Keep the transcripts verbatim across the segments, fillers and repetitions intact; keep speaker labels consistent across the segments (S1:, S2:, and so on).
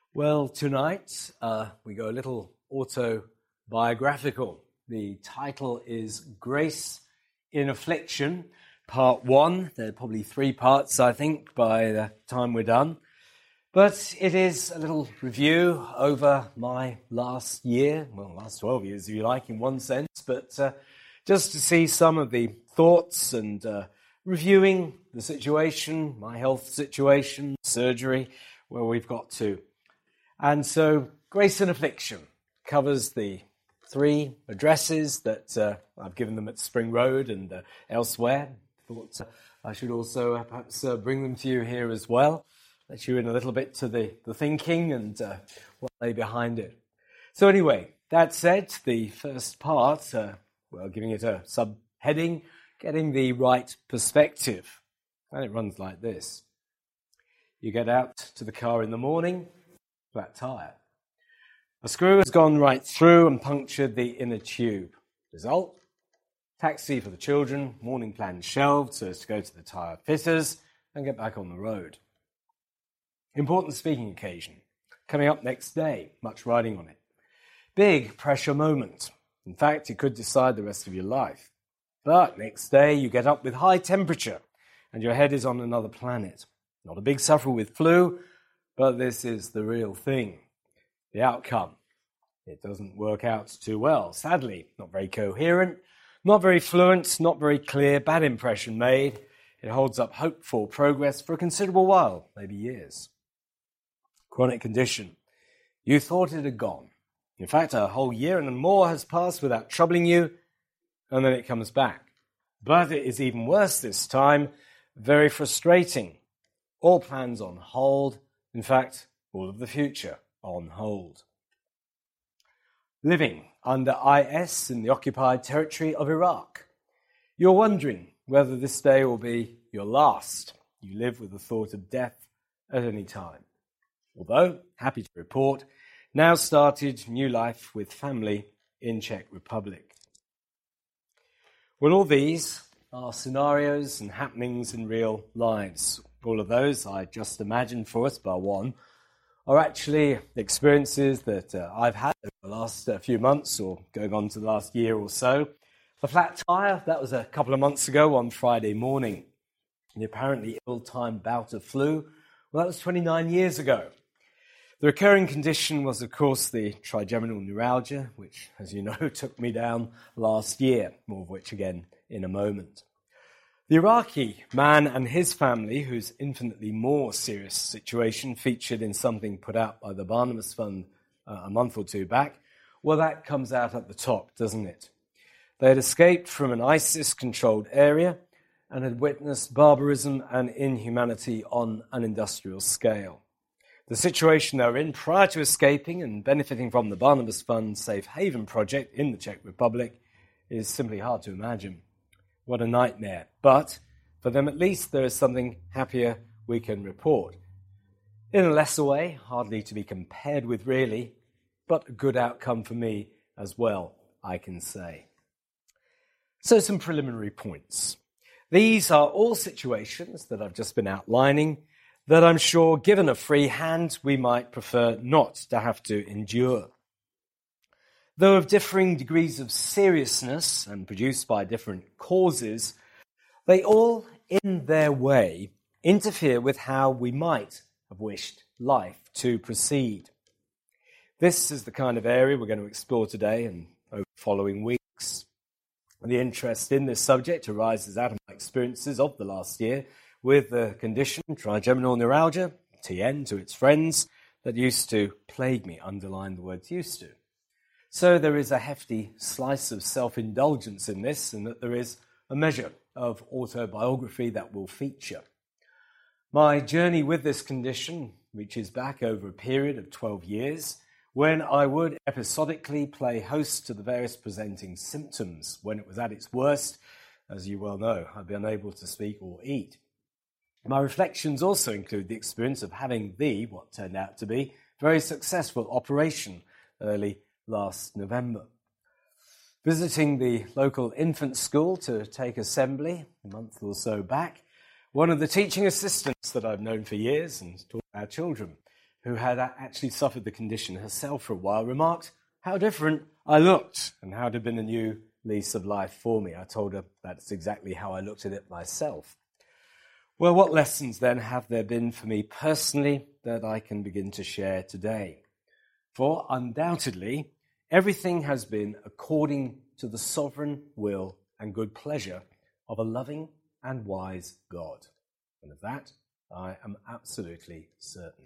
S1: Well, tonight uh, we go a little autobiographical. The title is Grace in Affliction, Part One. There are probably three parts, I think, by the time we're done. But it is a little review over my last year, well, last twelve years, if you like, in one sense, but uh, just to see some of the thoughts and uh, reviewing the situation, my health situation, surgery, where we've got to. And so, Grace in Affliction covers the three addresses that uh, I've given them at Spring Road and uh, elsewhere. Thought uh, I should also uh, perhaps uh, bring them to you here as well. Let you in a little bit to the, the thinking and uh, what lay behind it. So anyway, that said, the first part, uh, well, giving it a subheading, getting the right perspective. And it runs like this. You get out to the car in the morning, flat tyre. A screw has gone right through and punctured the inner tube. Result? Taxi for the children, morning plans shelved so as to go to the tyre fitters and get back on the road. Important speaking occasion. Coming up next day, much riding on it. Big pressure moment. In fact, it could decide the rest of your life. But next day you get up with high temperature and your head is on another planet. Not a big sufferer with flu, but this is the real thing. The outcome. It doesn't work out too well. Sadly, not very coherent, not very fluent, not very clear, bad impression made. It holds up hope for progress for a considerable while, maybe years. Chronic condition. You thought it had gone. In fact, a whole year and more has passed without troubling you, and then it comes back. But it is even worse this time, very frustrating. All plans on hold. In fact, all of the future on hold. Living under I S in the occupied territory of Iraq. You're wondering whether this day will be your last. You live with the thought of death at any time. Although, happy to report, now started new life with family in Czech Republic. Well, all these are scenarios and happenings in real lives. All of those I just imagined for us, bar one, are actually experiences that uh, I've had over the last uh, few months or going on to the last year or so. The flat tyre, that was a couple of months ago on Friday morning. The apparently ill-timed bout of flu, well, that was twenty-nine years ago. The recurring condition was, of course, the trigeminal neuralgia, which, as you know, took me down last year, more of which again in a moment. The Iraqi man and his family, whose infinitely more serious situation featured in something put out by the Barnabas Fund uh, a month or two back, well, that comes out at the top, doesn't it? They had escaped from an ISIS-controlled area and had witnessed barbarism and inhumanity on an industrial scale. The situation they were in prior to escaping and benefiting from the Barnabas Fund Safe Haven project in the Czech Republic is simply hard to imagine. What a nightmare. But for them at least there is something happier we can report. In a lesser way, hardly to be compared with really, but a good outcome for me as well, I can say. So some preliminary points. These are all situations that I've just been outlining that I'm sure, given a free hand, we might prefer not to have to endure. Though of differing degrees of seriousness and produced by different causes, they all, in their way, interfere with how we might have wished life to proceed. This is the kind of area we're going to explore today and over the following weeks. The interest in this subject arises out of my experiences of the last year with the condition trigeminal neuralgia, T N to its friends, that used to plague me, underline the words used to. So there is a hefty slice of self-indulgence in this, and that there is a measure of autobiography that will feature. My journey with this condition reaches back over a period of twelve years, when I would episodically play host to the various presenting symptoms. When it was at its worst, as you well know, I'd be unable to speak or eat. My reflections also include the experience of having the, what turned out to be, very successful operation early last November. Visiting the local infant school to take assembly a month or so back, one of the teaching assistants that I've known for years and taught our children who had actually suffered the condition herself for a while, remarked how different I looked and how it had been a new lease of life for me. I told her that's exactly how I looked at it myself. Well, what lessons then have there been for me personally that I can begin to share today? For undoubtedly, everything has been according to the sovereign will and good pleasure of a loving and wise God. And of that, I am absolutely certain.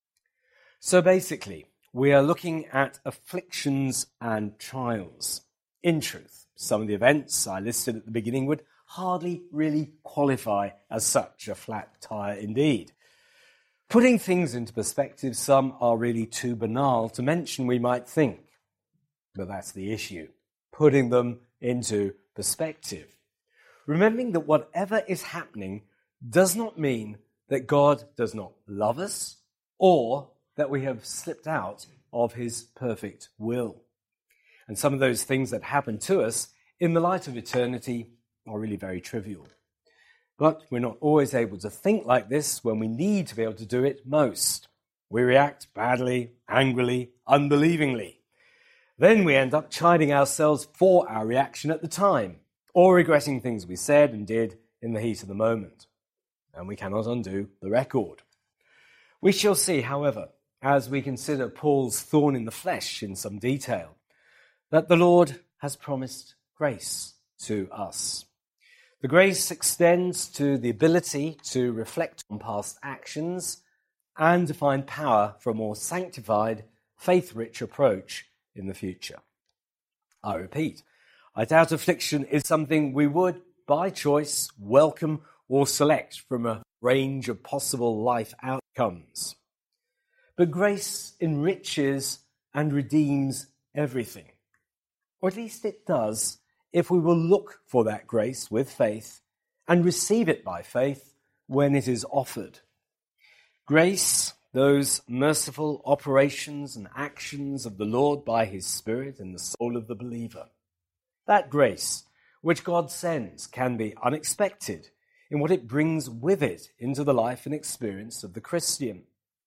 S1: So basically, we are looking at afflictions and trials. In truth, some of the events I listed at the beginning would hardly really qualify as such, a flat tire indeed. Putting things into perspective, some are really too banal to mention, we might think. But that's the issue, putting them into perspective. Remembering that whatever is happening does not mean that God does not love us or that we have slipped out of his perfect will. And some of those things that happen to us in the light of eternity are really very trivial. But we're not always able to think like this when we need to be able to do it most. We react badly, angrily, unbelievingly. Then we end up chiding ourselves for our reaction at the time, or regretting things we said and did in the heat of the moment. And we cannot undo the record. We shall see, however, as we consider Paul's thorn in the flesh in some detail, that the Lord has promised grace to us. The grace extends to the ability to reflect on past actions and to find power for a more sanctified, faith-rich approach in the future. I repeat, I doubt affliction is something we would, by choice, welcome or select from a range of possible life outcomes. But grace enriches and redeems everything. Or at least it does if we will look for that grace with faith and receive it by faith when it is offered. Grace, those merciful operations and actions of the Lord by his Spirit in the soul of the believer. That grace which God sends can be unexpected in what it brings with it into the life and experience of the Christian.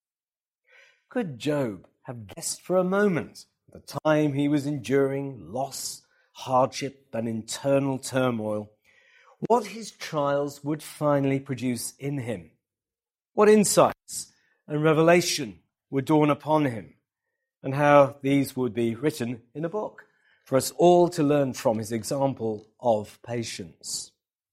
S1: Could Job have guessed for a moment the time he was enduring loss, hardship, and internal turmoil, what his trials would finally produce in him? What insights and revelation would dawn upon him, and how these would be written in a book for us all to learn from his example of patience.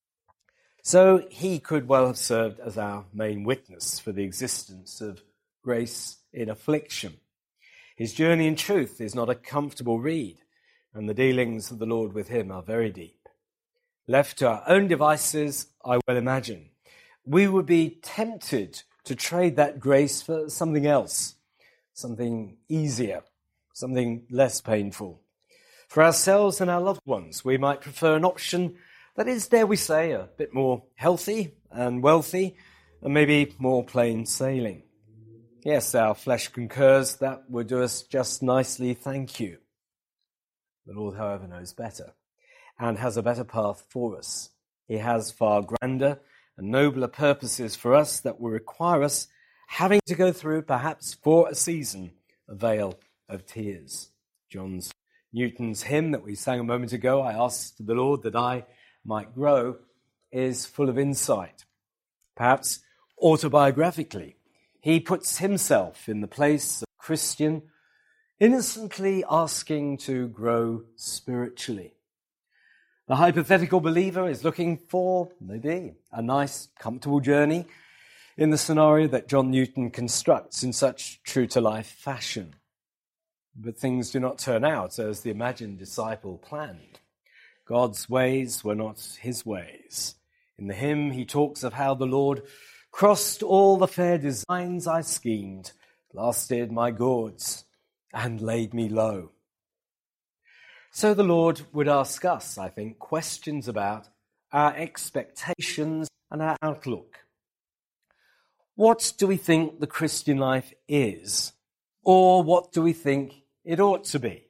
S1: So he could well have served as our main witness for the existence of grace in affliction. His journey in truth is not a comfortable read, and the dealings of the Lord with him are very deep. Left to our own devices, I well imagine, we would be tempted to trade that grace for something else, something easier, something less painful. For ourselves and our loved ones, we might prefer an option that is, dare we say, a bit more healthy and wealthy, and maybe more plain sailing. Yes, our flesh concurs that would do us just nicely, thank you. The Lord, however, knows better and has a better path for us. He has far grander and nobler purposes for us that will require us having to go through, perhaps for a season, a vale of tears. John Newton's hymn that we sang a moment ago, I asked the Lord that I might grow, is full of insight. Perhaps autobiographically, he puts himself in the place of a Christian, innocently asking to grow spiritually. The hypothetical believer is looking for, maybe, a nice, comfortable journey in the scenario that John Newton constructs in such true-to-life fashion. But things do not turn out as the imagined disciple planned. God's ways were not his ways. In the hymn, he talks of how the Lord crossed all the fair designs I schemed, blasted my gourds, and laid me low. So the Lord would ask us, I think, questions about our expectations and our outlook. What do we think the Christian life is? Or what do we think it ought to be?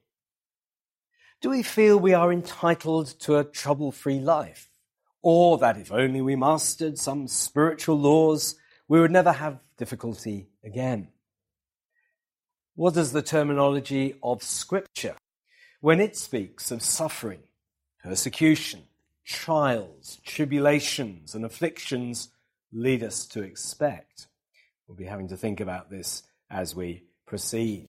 S1: Do we feel we are entitled to a trouble-free life? Or that if only we mastered some spiritual laws, we would never have difficulty again? What does the terminology of Scripture, when it speaks of suffering, persecution, trials, tribulations, and afflictions, lead us to expect? We'll be having to think about this as we proceed.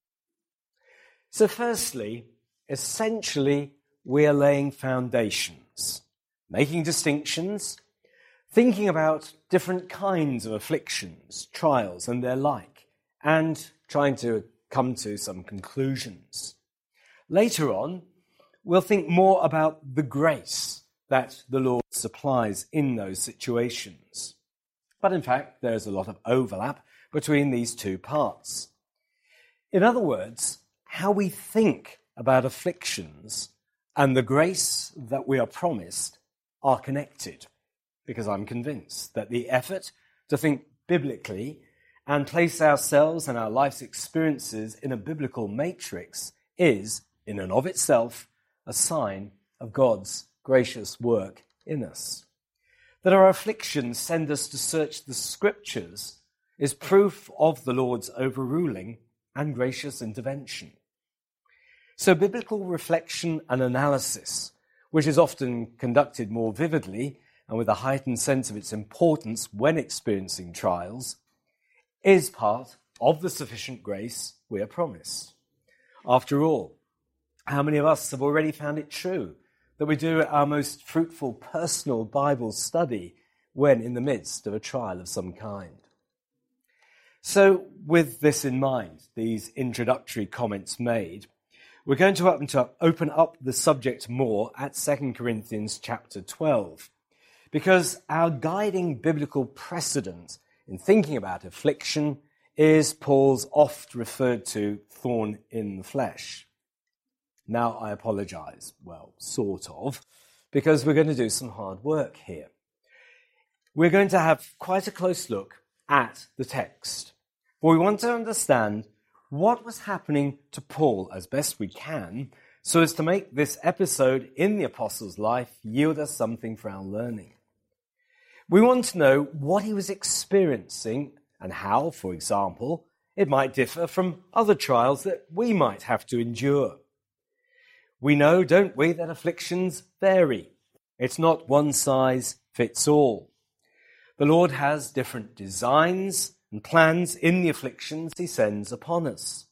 S1: So firstly, essentially, we are laying foundations, making distinctions, thinking about different kinds of afflictions, trials, and their like, and trying to come to some conclusions. Later on, we'll think more about the grace that the Lord supplies in those situations. But in fact, there's a lot of overlap between these two parts. In other words, how we think about afflictions and the grace that we are promised are connected, because I'm convinced that the effort to think biblically and place ourselves and our life's experiences in a biblical matrix is, in and of itself, a sign of God's gracious work in us. That our afflictions send us to search the Scriptures is proof of the Lord's overruling and gracious intervention. So biblical reflection and analysis, which is often conducted more vividly and with a heightened sense of its importance when experiencing trials, is part of the sufficient grace we are promised. After all, how many of us have already found it true that we do our most fruitful personal Bible study when in the midst of a trial of some kind? So, with this in mind, these introductory comments made, we're going to open up the subject more at Second Corinthians chapter twelve, because our guiding biblical precedent in thinking about affliction is Paul's oft referred to thorn in the flesh. Now, I apologize, well, sort of, because we're going to do some hard work here. We're going to have quite a close look at the text, for we want to understand what was happening to Paul as best we can, so as to make this episode in the apostle's life yield us something for our learning. We want to know what he was experiencing and how, for example, it might differ from other trials that we might have to endure. We know, don't we, that afflictions vary. It's not one size fits all. The Lord has different designs and plans in the afflictions he sends upon us.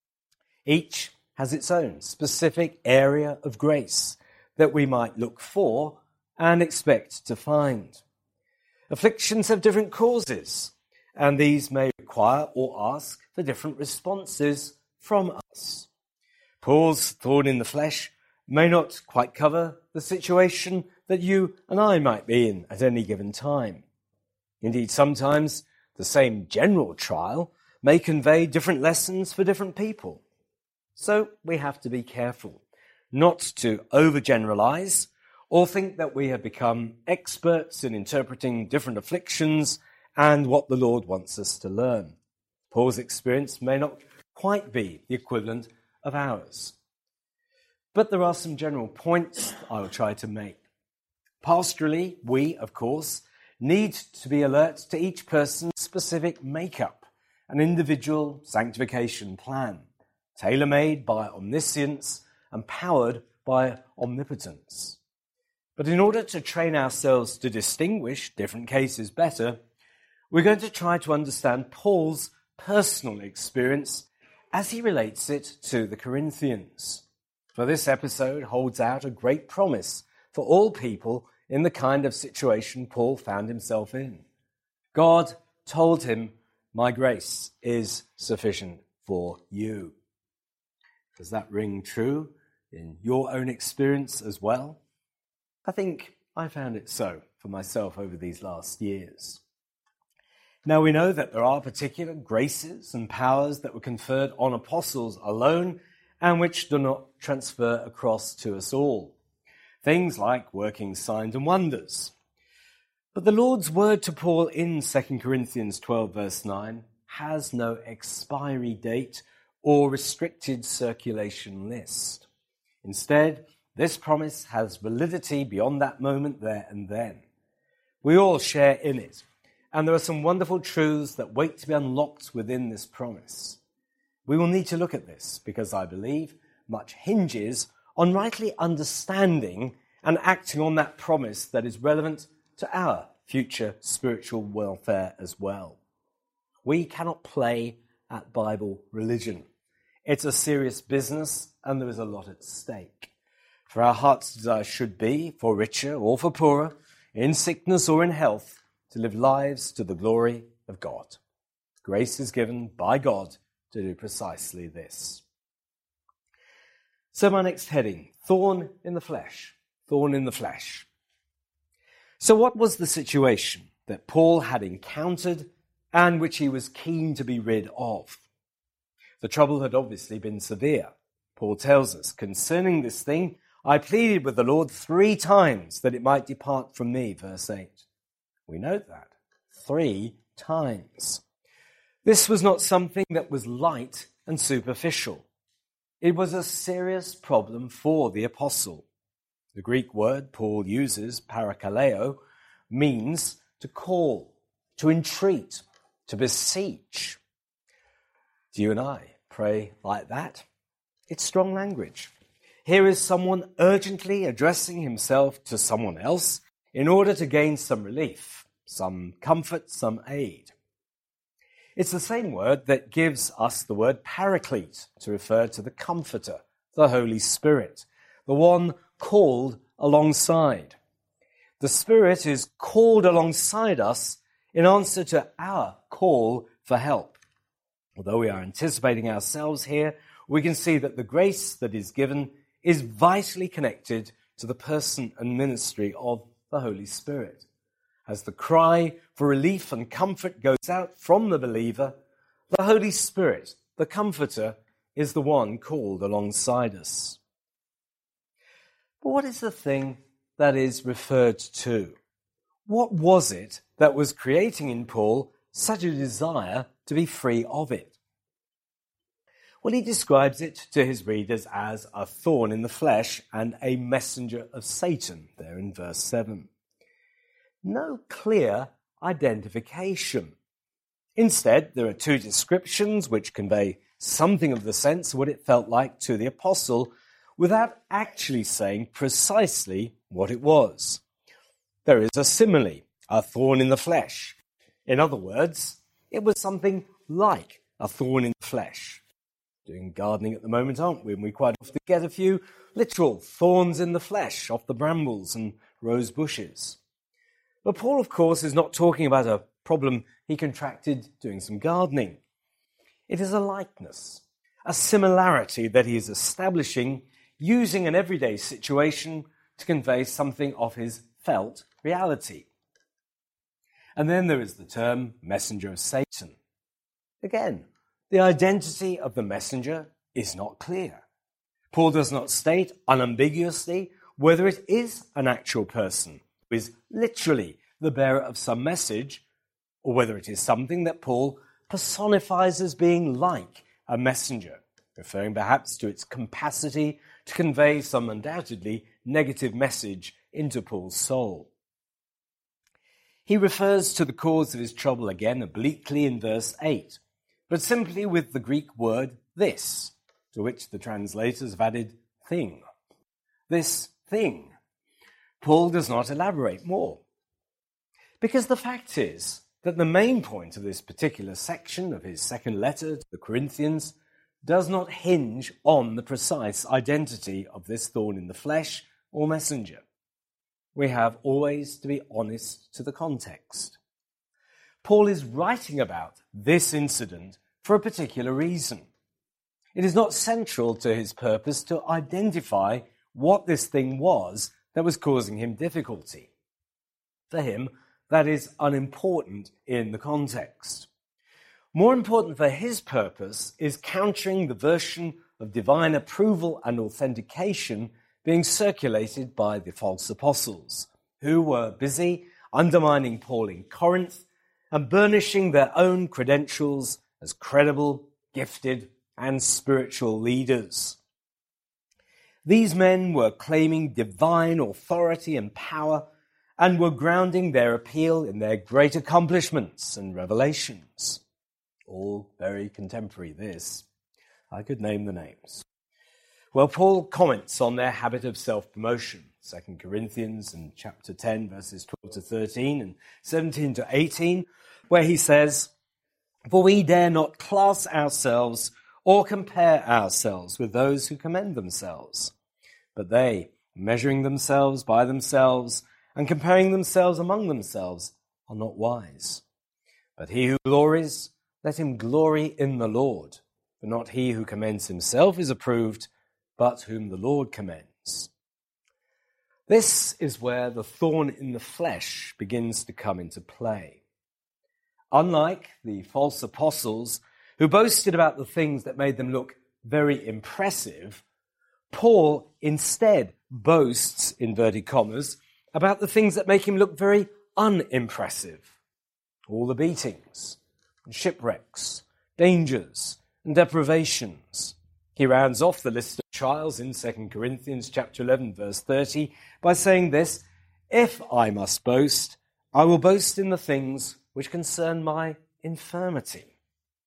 S1: Each has its own specific area of grace that we might look for and expect to find. Afflictions have different causes, and these may require or ask for different responses from us. Paul's thorn in the flesh may not quite cover the situation that you and I might be in at any given time. Indeed, sometimes the same general trial may convey different lessons for different people. So we have to be careful not to overgeneralize or think that we have become experts in interpreting different afflictions and what the Lord wants us to learn. Paul's experience may not quite be the equivalent of ours. But there are some general points I will try to make. Pastorally, we, of course, need to be alert to each person's specific makeup, an individual sanctification plan, tailor-made by omniscience and powered by omnipotence. But in order to train ourselves to distinguish different cases better, we're going to try to understand Paul's personal experience as he relates it to the Corinthians. For this episode holds out a great promise for all people in the kind of situation Paul found himself in. God told him, "My grace is sufficient for you." Does that ring true in your own experience as well? I think I found it so for myself over these last years. Now we know that there are particular graces and powers that were conferred on apostles alone and which do not transfer across to us all. Things like working signs and wonders. But the Lord's word to Paul in Second Corinthians twelve verse nine has no expiry date or restricted circulation list. Instead, this promise has validity beyond that moment there and then. We all share in it, and there are some wonderful truths that wait to be unlocked within this promise. We will need to look at this because I believe much hinges on rightly understanding and acting on that promise that is relevant to our future spiritual welfare as well. We cannot play at Bible religion. It's a serious business and there is a lot at stake. For our heart's desire should be, for richer or for poorer, in sickness or in health, to live lives to the glory of God. Grace is given by God to do precisely this. So my next heading, thorn in the flesh. Thorn in the flesh. So what was the situation that Paul had encountered and which he was keen to be rid of? The trouble had obviously been severe. Paul tells us, concerning this thing, I pleaded with the Lord three times that it might depart from me, verse eight. We note that. Three times. This was not something that was light and superficial. It was a serious problem for the apostle. The Greek word Paul uses, parakaleo, means to call, to entreat, to beseech. Do you and I pray like that? It's strong language. Here is someone urgently addressing himself to someone else in order to gain some relief, some comfort, some aid. It's the same word that gives us the word paraclete to refer to the Comforter, the Holy Spirit, the one called alongside. The Spirit is called alongside us in answer to our call for help. Although we are anticipating ourselves here, we can see that the grace that is given is vitally connected to the person and ministry of the Holy Spirit. As the cry for relief and comfort goes out from the believer, the Holy Spirit, the Comforter, is the one called alongside us. But what is the thing that is referred to? What was it that was creating in Paul such a desire to be free of it? Well, he describes it to his readers as a thorn in the flesh and a messenger of Satan, there in verse seven. No clear identification. Instead, there are two descriptions which convey something of the sense of what it felt like to the apostle without actually saying precisely what it was. There is a simile, a thorn in the flesh. In other words, it was something like a thorn in the flesh. Doing gardening at the moment, aren't we? And we quite often get a few literal thorns in the flesh off the brambles and rose bushes. But Paul, of course, is not talking about a problem he contracted doing some gardening. It is a likeness, a similarity that he is establishing using an everyday situation to convey something of his felt reality. And then there is the term messenger of Satan. Again, the identity of the messenger is not clear. Paul does not state unambiguously whether it is an actual person who is literally the bearer of some message, or whether it is something that Paul personifies as being like a messenger, referring perhaps to its capacity to convey some undoubtedly negative message into Paul's soul. He refers to the cause of his trouble again obliquely in verse eight, but simply with the Greek word this, to which the translators have added thing. This thing. Paul does not elaborate more. Because the fact is that the main point of this particular section of his second letter to the Corinthians does not hinge on the precise identity of this thorn in the flesh or messenger. We have always to be honest to the context. Paul is writing about this incident for a particular reason. It is not central to his purpose to identify what this thing was that was causing him difficulty. For him, that is unimportant in the context. More important for his purpose is countering the version of divine approval and authentication being circulated by the false apostles, who were busy undermining Paul in Corinth and burnishing their own credentials as credible, gifted, and spiritual leaders. These men were claiming divine authority and power and were grounding their appeal in their great accomplishments and revelations. All very contemporary, this. I could name the names. Well, Paul comments on their habit of self-promotion. Second Corinthians and chapter ten, verses twelve to thirteen and seventeen to eighteen, where he says, "For we dare not class ourselves or compare ourselves with those who commend themselves. But they, measuring themselves by themselves and comparing themselves among themselves, are not wise. But he who glories, let him glory in the Lord. For not he who commends himself is approved, but whom the Lord commends." This is where the thorn in the flesh begins to come into play. Unlike the false apostles who boasted about the things that made them look very impressive, Paul instead boasts, inverted commas, about the things that make him look very unimpressive. All the beatings, and shipwrecks, dangers, and deprivations. He rounds off the list of trials in Second Corinthians chapter eleven, verse thirty, by saying this, "If I must boast, I will boast in the things which concern my infirmity."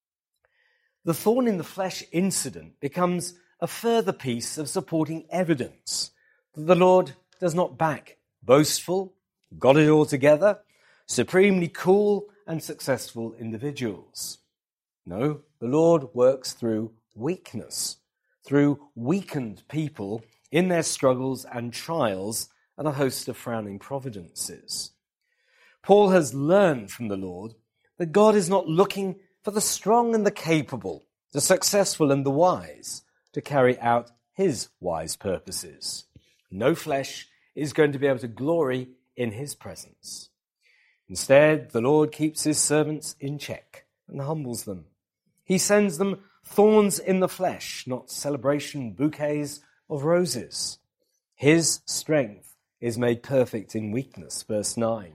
S1: The thorn in the flesh incident becomes a further piece of supporting evidence that the Lord does not back boastful, got it all together, supremely cool and successful individuals. No, the Lord works through weakness, through weakened people in their struggles and trials and a host of frowning providences. Paul has learned from the Lord that God is not looking for the strong and the capable, the successful and the wise, to carry out his wise purposes. No flesh is going to be able to glory in his presence. Instead, the Lord keeps his servants in check and humbles them. He sends them thorns in the flesh, not celebration bouquets of roses. His strength is made perfect in weakness, verse nine.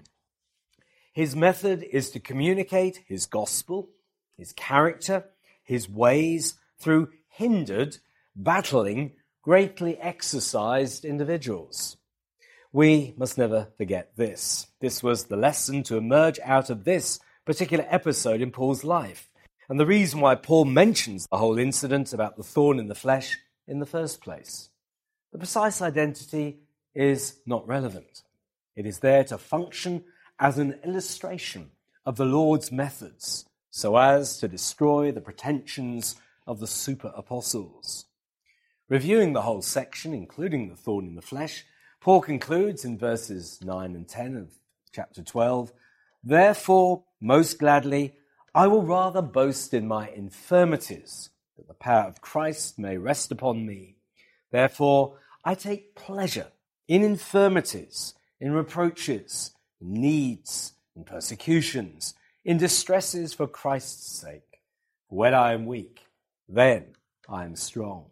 S1: His method is to communicate his gospel, his character, his ways through hindered, battling, greatly exercised individuals. We must never forget this. This was the lesson to emerge out of this particular episode in Paul's life, and the reason why Paul mentions the whole incident about the thorn in the flesh in the first place. The precise identity is not relevant. It is there to function as an illustration of the Lord's methods, so as to destroy the pretensions of the super apostles. Reviewing the whole section, including the thorn in the flesh, Paul concludes in verses nine and ten of chapter twelve, "Therefore, most gladly, I will rather boast in my infirmities, that the power of Christ may rest upon me. Therefore, I take pleasure in infirmities, in reproaches, in needs, in persecutions, in distresses for Christ's sake. When I am weak, then I am strong."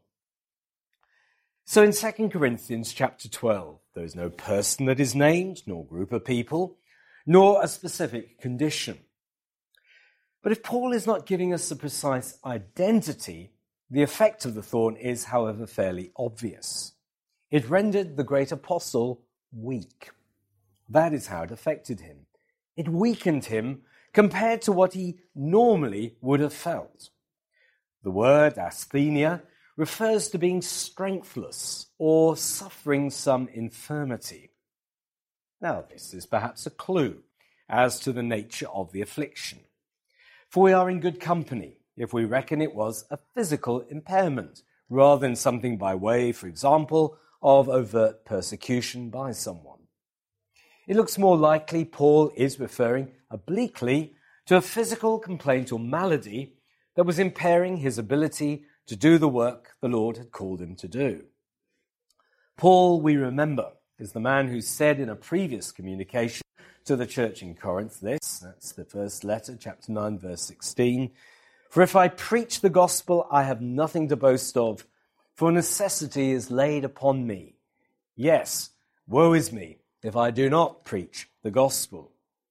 S1: So in Second Corinthians chapter twelve, there is no person that is named, nor group of people, nor a specific condition. But if Paul is not giving us a precise identity, the effect of the thorn is, however, fairly obvious. It rendered the great apostle weak. That is how it affected him. It weakened him compared to what he normally would have felt. The word asthenia refers to being strengthless or suffering some infirmity. Now, this is perhaps a clue as to the nature of the affliction. For we are in good company if we reckon it was a physical impairment rather than something by way, for example, of overt persecution by someone. It looks more likely Paul is referring obliquely to a physical complaint or malady that was impairing his ability to do the work the Lord had called him to do. Paul, we remember, is the man who said in a previous communication to the church in Corinth this, that's the first letter, chapter nine, verse sixteen, "For if I preach the gospel, I have nothing to boast of, for necessity is laid upon me. Yes, woe is me if I do not preach the gospel."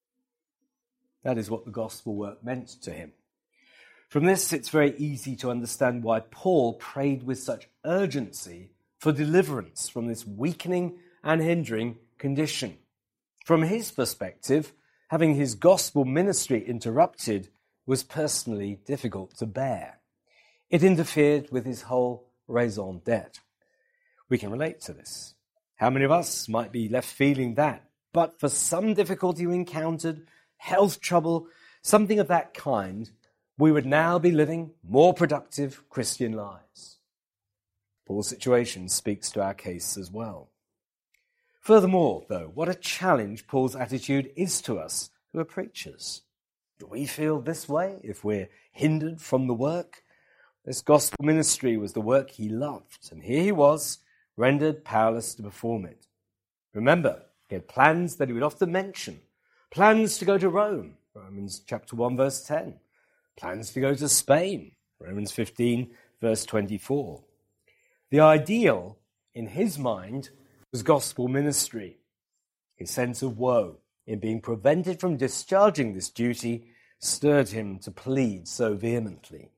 S1: That is what the gospel work meant to him. From this, it's very easy to understand why Paul prayed with such urgency for deliverance from this weakening and hindering condition. From his perspective, having his gospel ministry interrupted was personally difficult to bear. It interfered with his whole raison d'etre. We can relate to this. How many of us might be left feeling that, but for some difficulty we encountered, health trouble, something of that kind, we would now be living more productive Christian lives? Paul's situation speaks to our case as well. Furthermore, though, what a challenge Paul's attitude is to us who are preachers. Do we feel this way if we're hindered from the work? This gospel ministry was the work he loved, and here he was, rendered powerless to perform it. Remember, he had plans that he would often mention. Plans to go to Rome, Romans chapter one, verse ten. Plans to go to Spain, Romans fifteen, verse twenty-four. The ideal, in his mind, was gospel ministry. His sense of woe in being prevented from discharging this duty stirred him to plead so vehemently.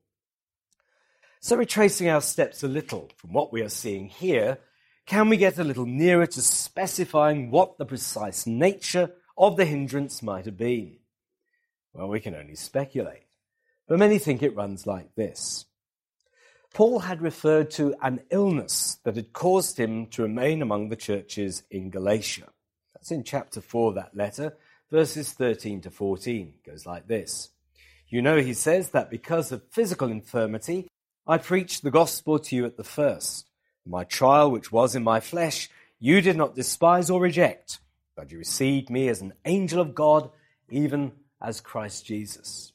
S1: So retracing our steps a little from what we are seeing here, can we get a little nearer to specifying what the precise nature of the hindrance might have been? Well, we can only speculate, but many think it runs like this. Paul had referred to an illness that had caused him to remain among the churches in Galatia. That's in chapter four of that letter, verses thirteen to fourteen. It goes like this. You know, he says, that because of physical infirmity, I preached the gospel to you at the first. My trial, which was in my flesh, you did not despise or reject, but you received me as an angel of God, even as Christ Jesus.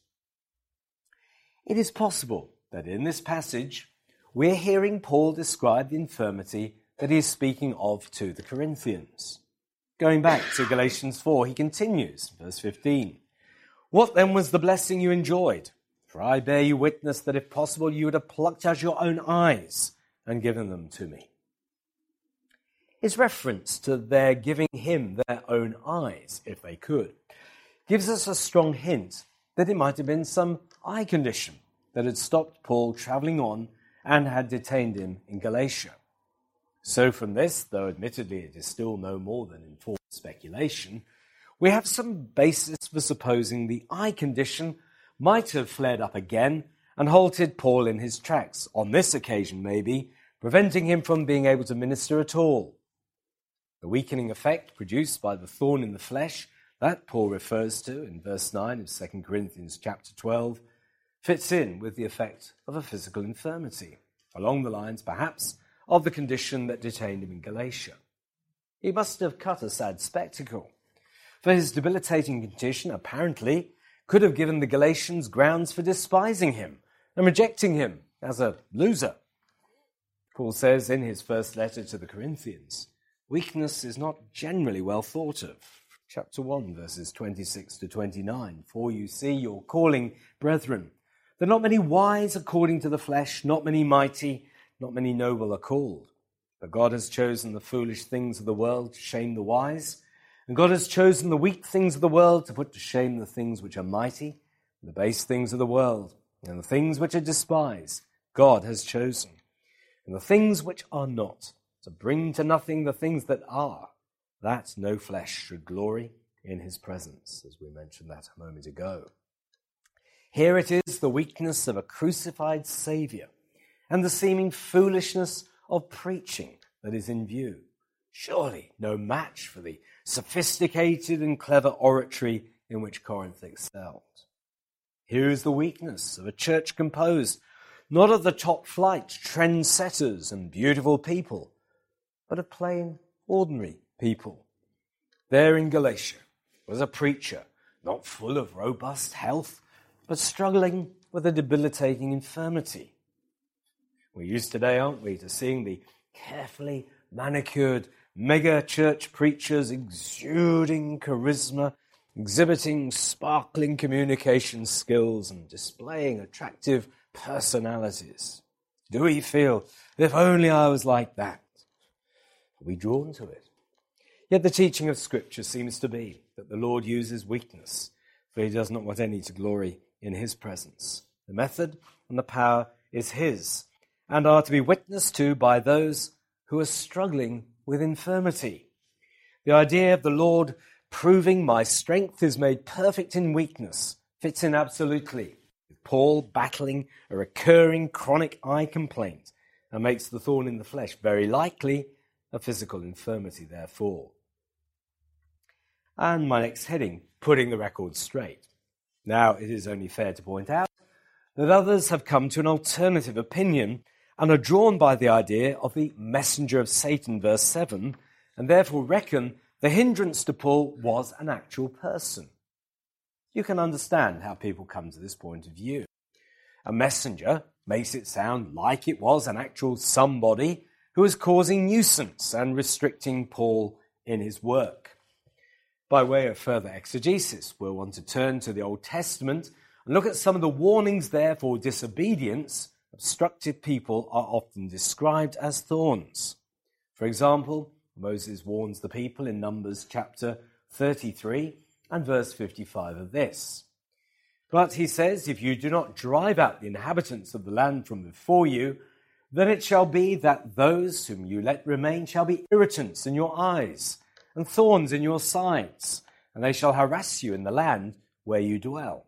S1: It is possible that in this passage, we're hearing Paul describe the infirmity that he is speaking of to the Corinthians. Going back to Galatians four, he continues, verse fifteen. What then was the blessing you enjoyed? For I bear you witness that if possible you would have plucked out your own eyes and given them to me. His reference to their giving him their own eyes, if they could, gives us a strong hint that it might have been some eye condition that had stopped Paul travelling on and had detained him in Galatia. So from this, though admittedly it is still no more than informed speculation, we have some basis for supposing the eye condition might have flared up again and halted Paul in his tracks, on this occasion maybe, preventing him from being able to minister at all. The weakening effect produced by the thorn in the flesh that Paul refers to in verse nine of Second Corinthians chapter twelve fits in with the effect of a physical infirmity, along the lines perhaps of the condition that detained him in Galatia. He must have cut a sad spectacle, for his debilitating condition apparently could have given the Galatians grounds for despising him and rejecting him as a loser. Paul says in his first letter to the Corinthians, weakness is not generally well thought of. Chapter one, verses twenty-six to twenty-nine. For you see your calling, brethren, that not many wise according to the flesh, not many mighty, not many noble are called. But God has chosen the foolish things of the world to shame the wise, and God has chosen the weak things of the world to put to shame the things which are mighty, the base things of the world, and the things which are despised, God has chosen, and the things which are not, to bring to nothing the things that are, that no flesh should glory in his presence, as we mentioned that a moment ago. Here it is the weakness of a crucified Saviour and the seeming foolishness of preaching that is in view. Surely no match for the sophisticated and clever oratory in which Corinth excelled. Here is the weakness of a church composed not of the top-flight trendsetters and beautiful people, but of plain, ordinary people. There in Galatia was a preacher, not full of robust health, but struggling with a debilitating infirmity. We're used today, aren't we, to seeing the carefully manicured mega church preachers exuding charisma, exhibiting sparkling communication skills and displaying attractive personalities. Do we feel, if only I was like that? Are we drawn to it? Yet the teaching of Scripture seems to be that the Lord uses weakness, for he does not want any to glory in his presence. The method and the power is his, and are to be witnessed to by those who are struggling with infirmity. The idea of the Lord proving my strength is made perfect in weakness fits in absolutely with with Paul battling a recurring chronic eye complaint and makes the thorn in the flesh very likely a physical infirmity, therefore. And my next heading, putting the record straight. Now, it is only fair to point out that others have come to an alternative opinion and are drawn by the idea of the messenger of Satan, verse seven, and therefore reckon the hindrance to Paul was an actual person. You can understand how people come to this point of view. A messenger makes it sound like it was an actual somebody who was causing nuisance and restricting Paul in his work. By way of further exegesis, we'll want to turn to the Old Testament and look at some of the warnings there for disobedience. Obstructive people are often described as thorns. For example, Moses warns the people in Numbers chapter thirty-three and verse fifty-five of this. But he says, if you do not drive out the inhabitants of the land from before you, then it shall be that those whom you let remain shall be irritants in your eyes and thorns in your sides, and they shall harass you in the land where you dwell.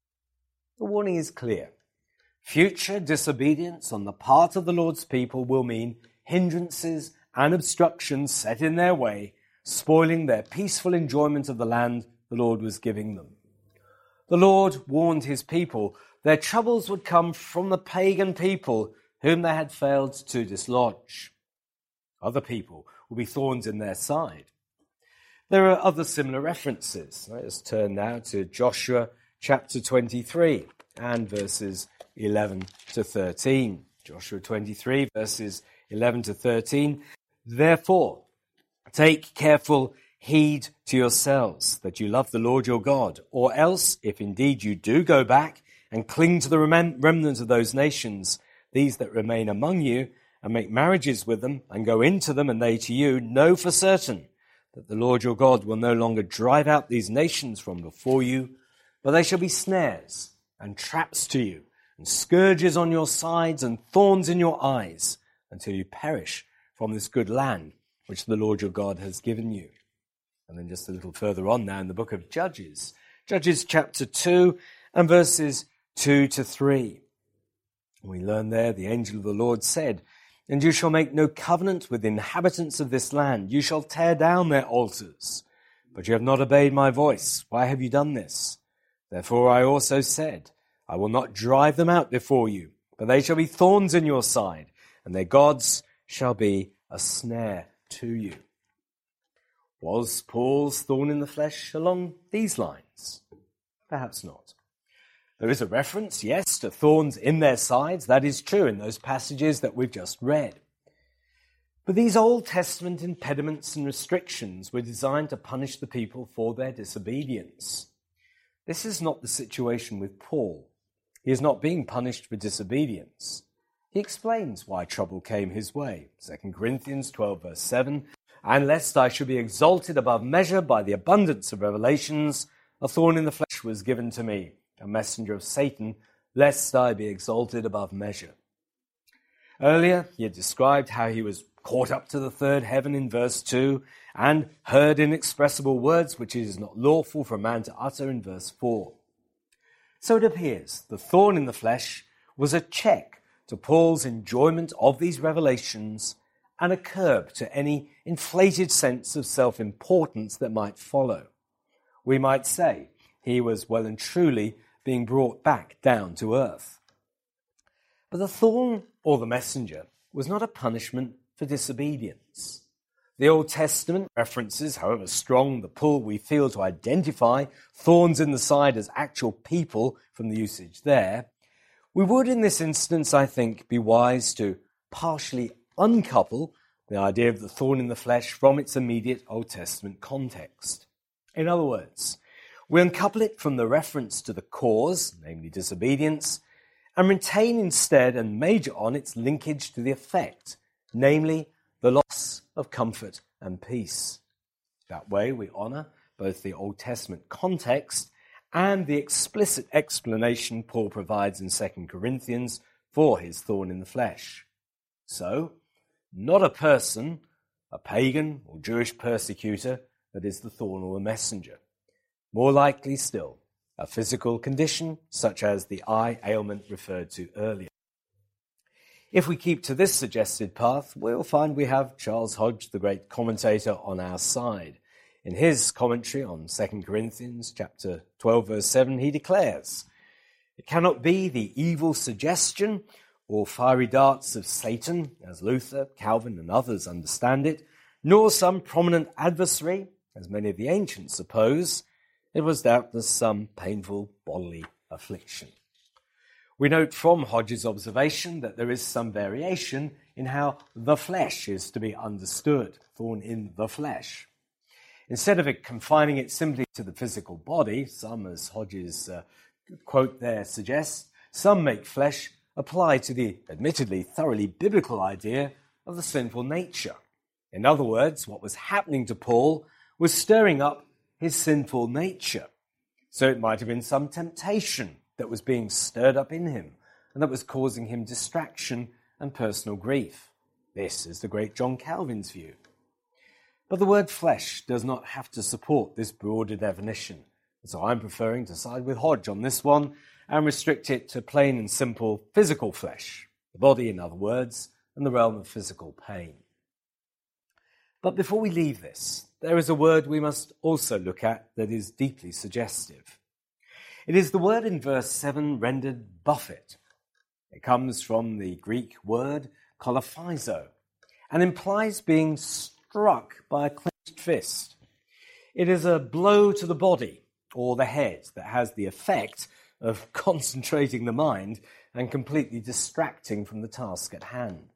S1: The warning is clear. Future disobedience on the part of the Lord's people will mean hindrances and obstructions set in their way, spoiling their peaceful enjoyment of the land the Lord was giving them. The Lord warned his people their troubles would come from the pagan people whom they had failed to dislodge. Other people will be thorns in their side. There are other similar references. Let us turn now to Joshua chapter twenty-three and verses eleven to thirteen. Joshua twenty-three, verses eleven to thirteen. Therefore, take careful heed to yourselves that you love the Lord your God, or else, if indeed you do go back and cling to the remnant of those nations, these that remain among you, and make marriages with them, and go into them, and they to you, know for certain that the Lord your God will no longer drive out these nations from before you, but they shall be snares and traps to you, and scourges on your sides, and thorns in your eyes, until you perish from this good land which the Lord your God has given you. And then just a little further on now in the book of Judges, Judges chapter two and verses two to three. We learn there, the angel of the Lord said, and you shall make no covenant with the inhabitants of this land. You shall tear down their altars. But you have not obeyed my voice. Why have you done this? Therefore I also said, I will not drive them out before you, but they shall be thorns in your side, and their gods shall be a snare to you. Was Paul's thorn in the flesh along these lines? Perhaps not. There is a reference, yes, to thorns in their sides. That is true in those passages that we've just read. But these Old Testament impediments and restrictions were designed to punish the people for their disobedience. This is not the situation with Paul. He is not being punished for disobedience. He explains why trouble came his way. Second Corinthians twelve, verse seven, and lest I should be exalted above measure by the abundance of revelations, a thorn in the flesh was given to me, a messenger of Satan, lest I be exalted above measure. Earlier, he had described how he was caught up to the third heaven in verse two, and heard inexpressible words which it is not lawful for a man to utter in verse four. So it appears the thorn in the flesh was a check to Paul's enjoyment of these revelations and a curb to any inflated sense of self-importance that might follow. We might say he was well and truly being brought back down to earth. But the thorn or the messenger was not a punishment for disobedience. The Old Testament references, however strong the pull we feel to identify thorns in the side as actual people from the usage there, we would in this instance, I think, be wise to partially uncouple the idea of the thorn in the flesh from its immediate Old Testament context. In other words, we uncouple it from the reference to the cause, namely disobedience, and retain instead and major on its linkage to the effect, namely the loss of comfort and peace. That way we honour both the Old Testament context and the explicit explanation Paul provides in Second Corinthians for his thorn in the flesh. So, not a person, a pagan or Jewish persecutor, that is the thorn or the messenger. More likely still, a physical condition such as the eye ailment referred to earlier. If we keep to this suggested path, we'll find we have Charles Hodge, the great commentator, on our side. In his commentary on Second Corinthians chapter twelve, verse seven, he declares, "It cannot be the evil suggestion or fiery darts of Satan, as Luther, Calvin, and others understand it, nor some prominent adversary, as many of the ancients suppose. It was doubtless some painful bodily affliction." We note from Hodge's observation that there is some variation in how the flesh is to be understood, thorn in the flesh. Instead of it confining it simply to the physical body, some, as Hodge's uh, quote there suggests, some make flesh apply to the admittedly thoroughly biblical idea of the sinful nature. In other words, what was happening to Paul was stirring up his sinful nature. So it might have been some temptation that was being stirred up in him and that was causing him distraction and personal grief. This is the great John Calvin's view. But the word flesh does not have to support this broader definition, so I'm preferring to side with Hodge on this one and restrict it to plain and simple physical flesh, the body, in other words, and the realm of physical pain. But before we leave this, there is a word we must also look at that is deeply suggestive. It is the word in verse seven rendered buffet. It comes from the Greek word kolophizo and implies being struck by a clenched fist. It is a blow to the body or the head that has the effect of concentrating the mind and completely distracting from the task at hand.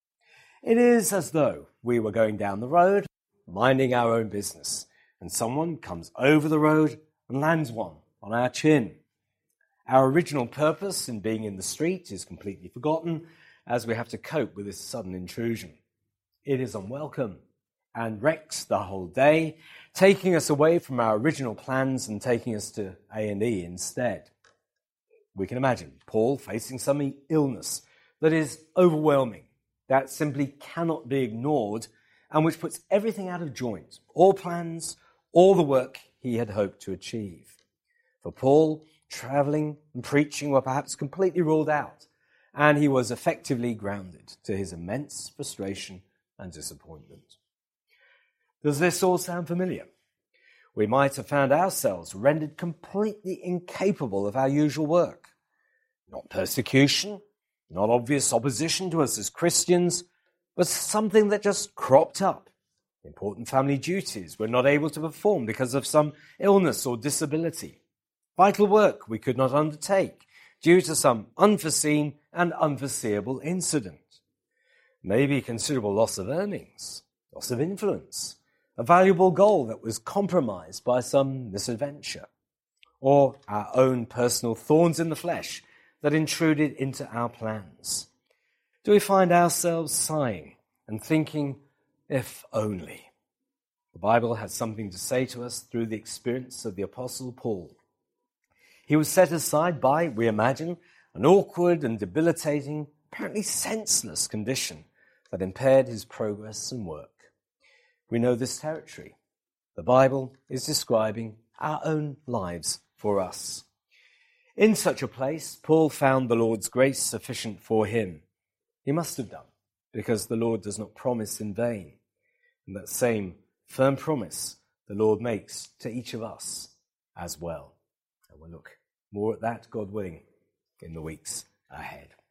S1: It is as though we were going down the road, minding our own business, and someone comes over the road and lands one on our chin. Our original purpose in being in the street is completely forgotten as we have to cope with this sudden intrusion. It is unwelcome and wrecks the whole day, taking us away from our original plans and taking us to A and E instead. We can imagine Paul facing some illness that is overwhelming, that simply cannot be ignored, and which puts everything out of joint, all plans, all the work he had hoped to achieve. For Paul, traveling and preaching were perhaps completely ruled out, and he was effectively grounded to his immense frustration and disappointment. Does this all sound familiar? We might have found ourselves rendered completely incapable of our usual work. Not persecution, not obvious opposition to us as Christians, but something that just cropped up. Important family duties we're not able to perform because of some illness or disability. Vital work we could not undertake due to some unforeseen and unforeseeable incident. Maybe considerable loss of earnings, loss of influence, a valuable goal that was compromised by some misadventure, or our own personal thorns in the flesh that intruded into our plans. Do we find ourselves sighing and thinking, if only? The Bible has something to say to us through the experience of the Apostle Paul. He was set aside by, we imagine, an awkward and debilitating, apparently senseless condition that impaired his progress and work. We know this territory. The Bible is describing our own lives for us. In such a place, Paul found the Lord's grace sufficient for him. He must have done, because the Lord does not promise in vain. And that same firm promise the Lord makes to each of us as well. And we'll look more at that, God willing, in the weeks ahead.